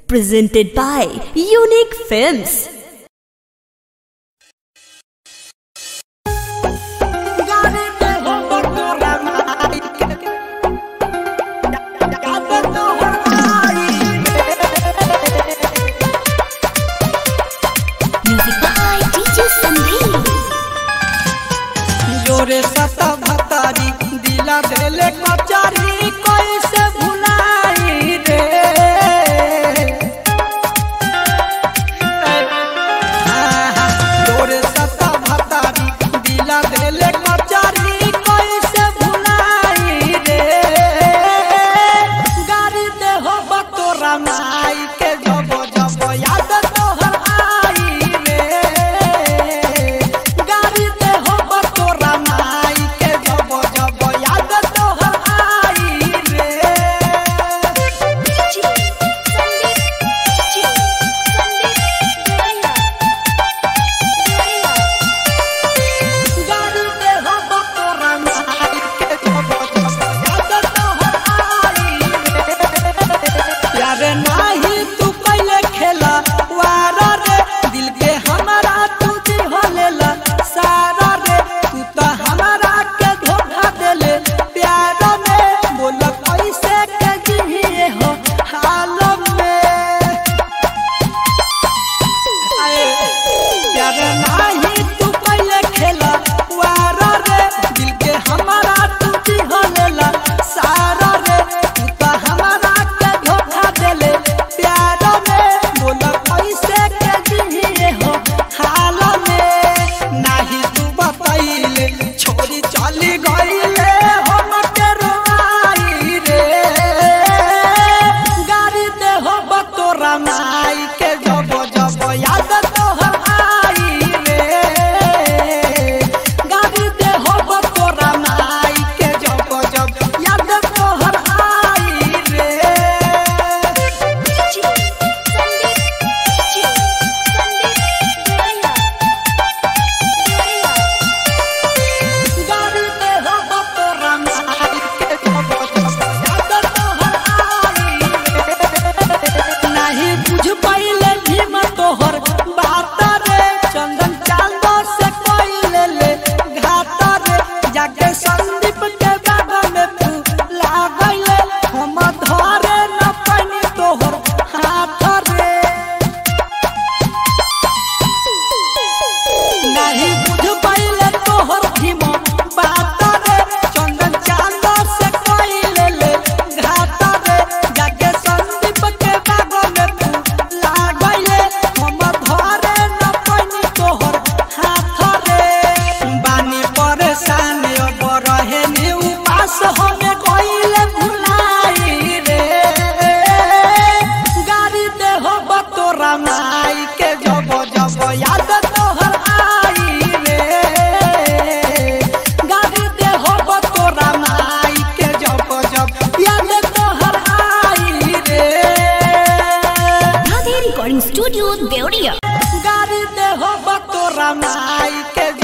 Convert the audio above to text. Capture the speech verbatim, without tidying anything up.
Presented by Unique Films. जोरे सता भतारी दिला देले कचारी कैसे भुलाई रे जोरे सता भतारी दिला देले कचारी कैसे भुलाई रे गाड़ी दे हो बतोरा नाई के जब जब याद तोहर आई रे गाड़ी दे हो बतोरा नाई के जब जब याद तोहर आई रे गाड़ी दे हो बतोरा नाई के जब जब याद तोहर आई रे यारे नाही तू पहले खेला वारा रे दिल के हमारा तुझे हो लेला सारा रे तू तो हमारा के धोखा देले प्यार में बोल कैसे के जिए हो हाल में आए यारे नाही तू पहले खेला वारा रे दिल के हमारा तुझे हो लेला सारा रे तू तो हमारा के धोखा देले प्यार में बोल कैसे के जिए हो हाल में नाही तू बताइले छोरी चली गईले हम के रोई रे गाड़ी दे हो बतोरा नाई के जब जब याद तोहर आई रे गाड़ी दे हो बतोरा नाई के जब जब याद तोहर आई रे गाड़ी दे हो बतोरा नाई के जब जब याद तोहर आई रे नहीं बुझ पाइले भीम तोहर बात रे चंदन चांदो से कोई ले ले घाट रे जाके संदीप के बाग में फूला गईले हम धरे न पानी तोहर हाथ रे नहीं बुझ पाइले तोहर भीम बात रे चंदन चांदो से कोई ले ले घाट रे जाके संदीप के बाग में फूला गईले हम धरे न पानी तोहर हाथ रे बानी परेशान अब रहे नी उपास हमें कोइले भुलाई रे गाड़ी दे हो बतोरा नाई के जब जब याद तोहर आई रे गाड़ी दे हो बतोरा नाई के जब जब याद तोहर आई रे Radhe Recording Studio, Deoria. गाड़ी दे हो बतोरा नाई के